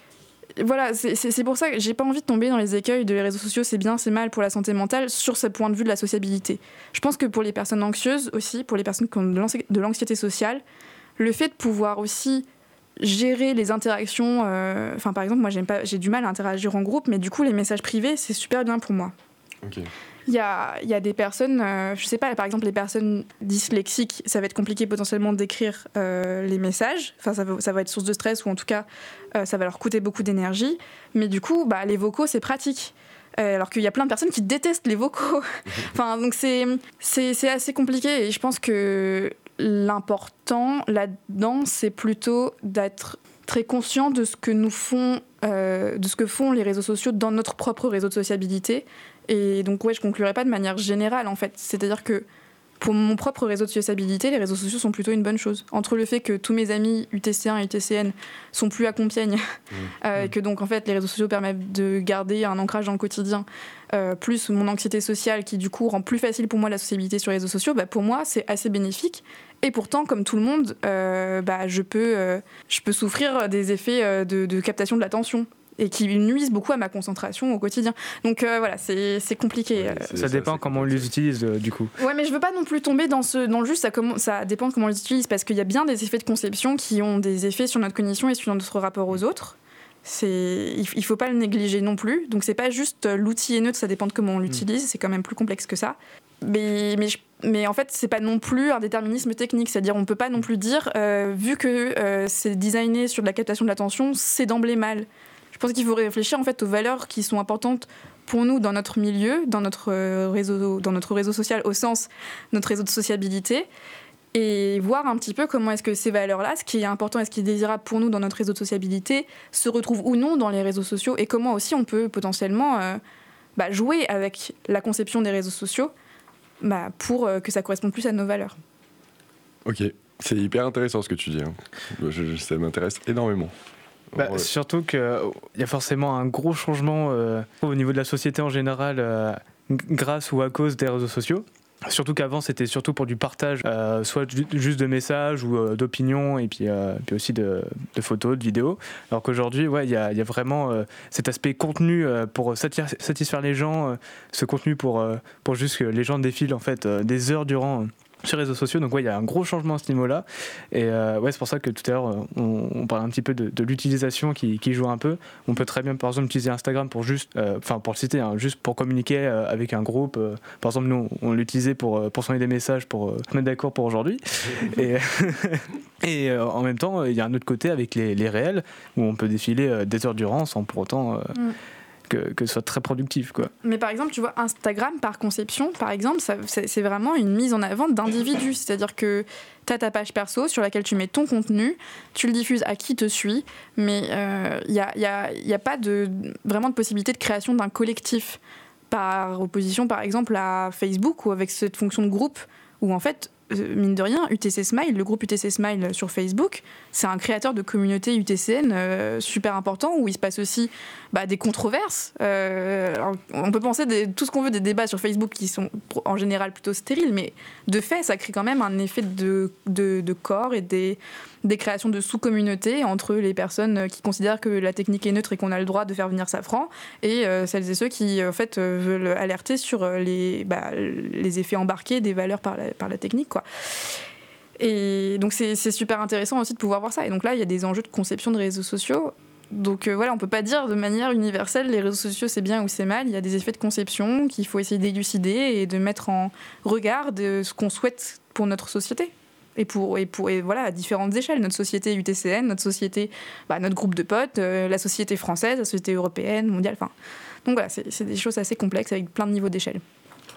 voilà, c'est, c'est, c'est pour ça que j'ai pas envie de tomber dans les écueils de les réseaux sociaux, c'est bien, c'est mal pour la santé mentale, sur ce point de vue de la sociabilité. Je pense que pour les personnes anxieuses aussi, pour les personnes qui ont de, l'anxi- de l'anxiété sociale, le fait de pouvoir aussi gérer les interactions, euh, enfin par exemple, moi j'aime pas, j'ai du mal à interagir en groupe, mais du coup les messages privés, c'est super bien pour moi. Ok. Il y a, il y a des personnes, euh, je sais pas, par exemple les personnes dyslexiques, ça va être compliqué potentiellement d'écrire euh, les messages, enfin ça va, ça va être source de stress ou en tout cas euh, ça va leur coûter beaucoup d'énergie, mais du coup bah, les vocaux c'est pratique. Euh, alors qu'il y a plein de personnes qui détestent les vocaux. Enfin donc c'est, c'est, c'est assez compliqué et je pense que l'important là-dedans c'est plutôt d'être très conscient de ce que nous font, euh, de ce que font les réseaux sociaux dans notre propre réseau de sociabilité. Et donc, ouais, je conclurai pas de manière générale, en fait. C'est-à-dire que pour mon propre réseau de sociabilité, les réseaux sociaux sont plutôt une bonne chose. Entre le fait que tous mes amis U T C un et U T C N sont plus à Compiègne, mmh. euh, et que donc, en fait, les réseaux sociaux permettent de garder un ancrage dans le quotidien, euh, plus mon anxiété sociale qui, du coup, rend plus facile pour moi la sociabilité sur les réseaux sociaux, bah, pour moi, c'est assez bénéfique. Et pourtant, comme tout le monde, euh, bah, je, peux, euh, je peux souffrir des effets de, de captation de l'attention. Et qui nuisent beaucoup à ma concentration au quotidien. Donc euh, voilà, c'est, c'est compliqué. Ouais, c'est, ça dépend ça, comment on les utilise, euh, du coup. Ouais, mais je veux pas non plus tomber dans, ce, dans le juste, ça, comment, ça dépend de comment on les utilise, parce qu'il y a bien des effets de conception qui ont des effets sur notre cognition et sur notre rapport aux autres. C'est, il faut pas le négliger non plus. Donc c'est pas juste l'outil est neutre, ça dépend de comment on l'utilise, mmh. c'est quand même plus complexe que ça. Mais, mais, je, mais en fait, c'est pas non plus un déterminisme technique, c'est-à-dire on peut pas non plus dire, euh, vu que euh, c'est designé sur de la captation de l'attention, c'est d'emblée mal. Je pense qu'il faut réfléchir en fait aux valeurs qui sont importantes pour nous dans notre milieu, dans notre réseau, dans notre réseau social, au sens notre réseau de sociabilité, et voir un petit peu comment est-ce que ces valeurs-là, ce qui est important et ce qui est désirable pour nous dans notre réseau de sociabilité, se retrouvent ou non dans les réseaux sociaux, et comment aussi on peut potentiellement euh, bah, jouer avec la conception des réseaux sociaux bah, pour euh, que ça corresponde plus à nos valeurs. Ok, c'est hyper intéressant ce que tu dis. Hein. Je, je, ça m'intéresse énormément. Bah, ouais. Surtout qu'il y a forcément un gros changement euh, au niveau de la société en général euh, grâce ou à cause des réseaux sociaux. Surtout qu'avant c'était surtout pour du partage, euh, soit ju- juste de messages ou euh, d'opinions et puis, euh, puis aussi de, de photos, de vidéos. Alors qu'aujourd'hui, il ouais, y, a, y a vraiment euh, cet aspect contenu euh, pour satisfaire, satisfaire les gens, euh, ce contenu pour, euh, pour juste que les gens défilent en fait, euh, des heures durant... Euh, sur les réseaux sociaux, donc ouais, il y a un gros changement à ce niveau-là, et euh, ouais, c'est pour ça que tout à l'heure on, on parlait un petit peu de, de l'utilisation qui, qui joue un peu. On peut très bien par exemple utiliser Instagram pour juste, enfin euh, pour le citer, hein, juste pour communiquer euh, avec un groupe. Euh, par exemple, nous on l'utilisait pour pour s'envoyer des messages, pour euh, se mettre d'accord pour aujourd'hui. et et euh, en même temps, il y a un autre côté avec les, les réels où on peut défiler euh, des heures durant sans pour autant euh, mm. Que, que ce soit très productif, quoi. Mais par exemple, tu vois, Instagram, par conception, par exemple, ça, c'est, c'est vraiment une mise en avant d'individus. C'est-à-dire que tu as ta page perso sur laquelle tu mets ton contenu, tu le diffuses à qui te suit, mais il euh, n'y a, y a, y a pas de, vraiment de possibilité de création d'un collectif. Par opposition, par exemple, à Facebook, ou avec cette fonction de groupe, où en fait, euh, mine de rien, U T C Smile, le groupe U T C Smile sur Facebook, c'est un créateur de communauté U T C N euh, super important, où il se passe aussi bah, des controverses. Euh, alors, on peut penser des, tout ce qu'on veut des débats sur Facebook qui sont en général plutôt stériles, mais de fait, ça crée quand même un effet de, de, de corps et des, des créations de sous-communautés entre les personnes qui considèrent que la technique est neutre et qu'on a le droit de faire venir Safran, et euh, celles et ceux qui en fait, euh, veulent alerter sur les, bah, les effets embarqués des valeurs par la, par la technique, quoi. Et donc c'est, c'est super intéressant aussi de pouvoir voir ça. Et donc là, il y a des enjeux de conception de réseaux sociaux. Donc euh, voilà, on peut pas dire de manière universelle les réseaux sociaux c'est bien ou c'est mal. Il y a des effets de conception qu'il faut essayer d'élucider et de mettre en regard de ce qu'on souhaite pour notre société. Et pour, et pour et voilà, à différentes échelles. Notre société U T C N, notre société, bah, notre groupe de potes, euh, la société française, la société européenne, mondiale. Enfin, donc voilà, c'est, c'est des choses assez complexes avec plein de niveaux d'échelle.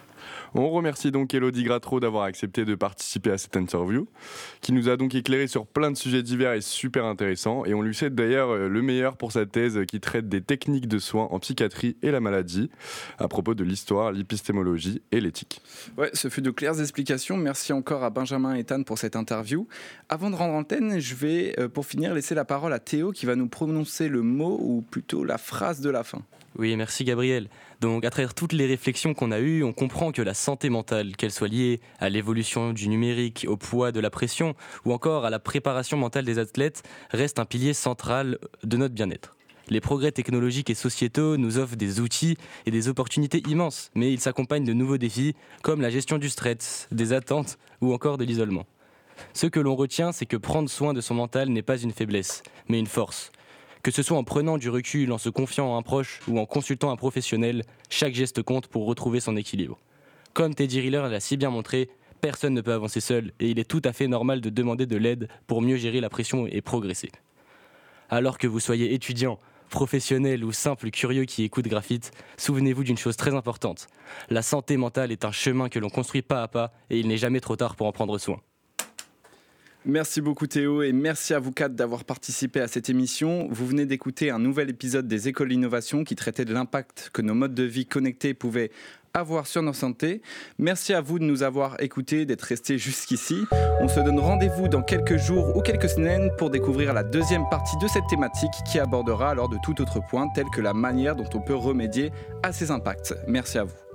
On remercie donc Elodie Gratreau d'avoir accepté de participer à cette interview, qui nous a donc éclairé sur plein de sujets divers et super intéressants. Et on lui souhaite d'ailleurs le meilleur pour sa thèse qui traite des techniques de soins en psychiatrie et la maladie, à propos de l'histoire, l'épistémologie et l'éthique. Ouais, ce fut de claires explications. Merci encore à Benjamin et Ethan pour cette interview. Avant de rendre antenne, je vais, pour finir, laisser la parole à Théo qui va nous prononcer le mot, ou plutôt la phrase de la fin. Oui, merci Gabriel. Donc à travers toutes les réflexions qu'on a eues, on comprend que la santé mentale, qu'elle soit liée à l'évolution du numérique, au poids de la pression ou encore à la préparation mentale des athlètes, reste un pilier central de notre bien-être. Les progrès technologiques et sociétaux nous offrent des outils et des opportunités immenses, mais ils s'accompagnent de nouveaux défis comme la gestion du stress, des attentes ou encore de l'isolement. Ce que l'on retient, c'est que prendre soin de son mental n'est pas une faiblesse, mais une force. Que ce soit en prenant du recul, en se confiant à un proche ou en consultant un professionnel, chaque geste compte pour retrouver son équilibre. Comme Teddy Riller l'a si bien montré, personne ne peut avancer seul et il est tout à fait normal de demander de l'aide pour mieux gérer la pression et progresser. Alors que vous soyez étudiant, professionnel ou simple curieux qui écoute Graphite, souvenez-vous d'une chose très importante. La santé mentale est un chemin que l'on construit pas à pas et il n'est jamais trop tard pour en prendre soin. Merci beaucoup Théo et merci à vous quatre d'avoir participé à cette émission. Vous venez d'écouter un nouvel épisode des Écoles d'Innovation qui traitait de l'impact que nos modes de vie connectés pouvaient avoir sur notre santé. Merci à vous de nous avoir écoutés, d'être restés jusqu'ici. On se donne rendez-vous dans quelques jours ou quelques semaines pour découvrir la deuxième partie de cette thématique qui abordera alors de tout autre point tel que la manière dont on peut remédier à ces impacts. Merci à vous.